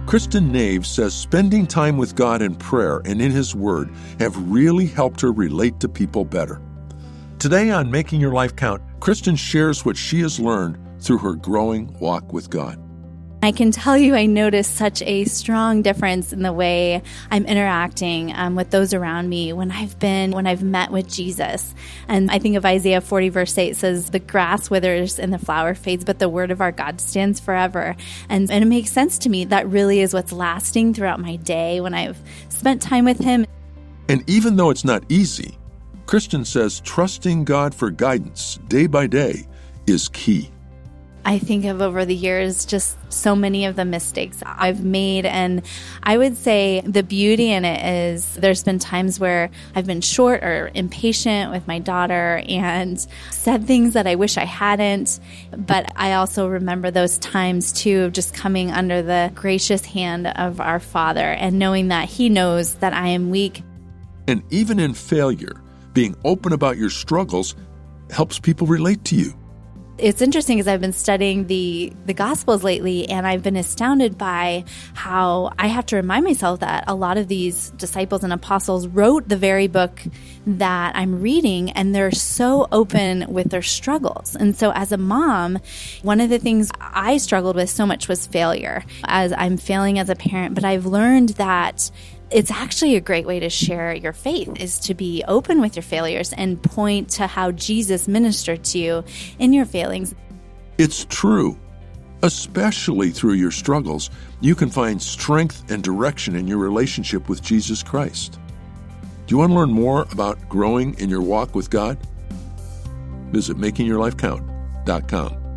Kristen Nave says spending time with God in prayer and in His Word have really helped her relate to people better. Today on Making Your Life Count, Kristen shares what she has learned through her growing walk with God. I can tell you I noticed such a strong difference in the way I'm interacting with those around me when I've met with Jesus. And I think of Isaiah 40 verse 8 says, the grass withers and the flower fades, but the word of our God stands forever. And it makes sense to me. That really is what's lasting throughout my day when I've spent time with Him. And even though it's not easy, Kristen says trusting God for guidance day by day is key. I think of over the years just so many of the mistakes I've made, and I would say the beauty in it is there's been times where I've been short or impatient with my daughter and said things that I wish I hadn't, but I also remember those times too of just coming under the gracious hand of our Father and knowing that He knows that I am weak. And even in failure, being open about your struggles helps people relate to you. It's interesting because I've been studying the Gospels lately, and I've been astounded by how I have to remind myself that a lot of these disciples and apostles wrote the very book that I'm reading, and they're so open with their struggles. And so as a mom, one of the things I struggled with so much was failure, as I'm failing as a parent, but I've learned that it's actually a great way to share your faith is to be open with your failures and point to how Jesus ministered to you in your failings. It's true. Especially through your struggles, you can find strength and direction in your relationship with Jesus Christ. Do you want to learn more about growing in your walk with God? Visit makingyourlifecount.com.